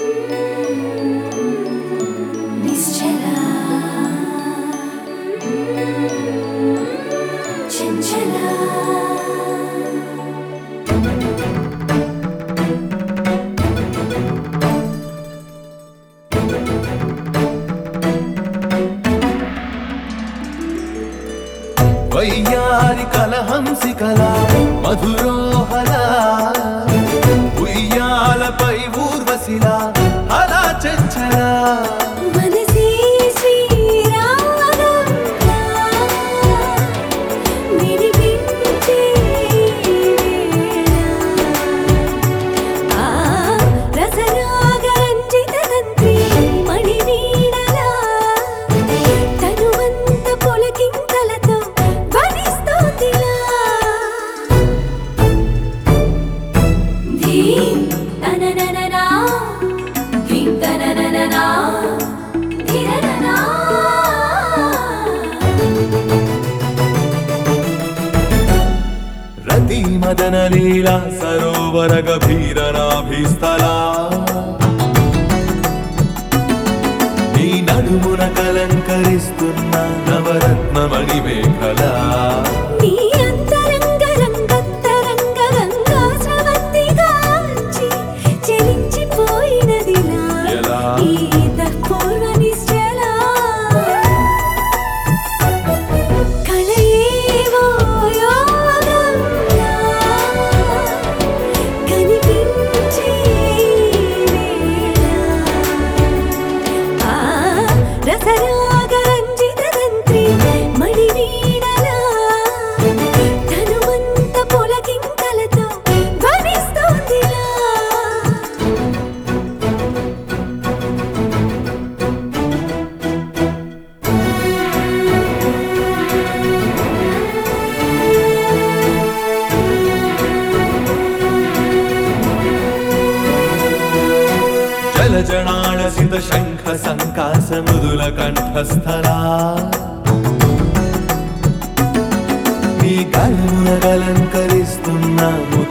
నిశ్చలా చంచలా వయ్యారి కలహంసికలా మధురోహలా ఉయ్యాలపై ఊర్వశిలా అలా చంచలా మనసే శ్రీరాగంలా వినిపించే వేళ ఆ రసరాగరంజిత తంత్రి మణివీణలా తనువంత పులకింతలతో ధ్వనిస్తోందిలా ధీం తననననా ధీం తననననా ధిరననా రతి మదన లీలా సరోవర గభీరనాభిస్థలా నీ నడుమున కలంకరిస్తున్న నవరత్న మణిమేఖలా నీ అంతరంగ రంగత్తరంగ గంగా స్రవంతిగాంచి చెలించిపోయినదిలా ఎలా? ఈ పూర్వ నిశ్చలా కళయేవో యోగంలా కనిపించే వేళ ఆ రసరాగరంజిత తంత్రి మణివీణలా తనువంత పులకింతలతో ధ్వనిస్తోందిలా జలజనాళసిత శంఖ సంకాస మృదుల కంఠస్థలా నీ కలమున కలంకరిస్తున్న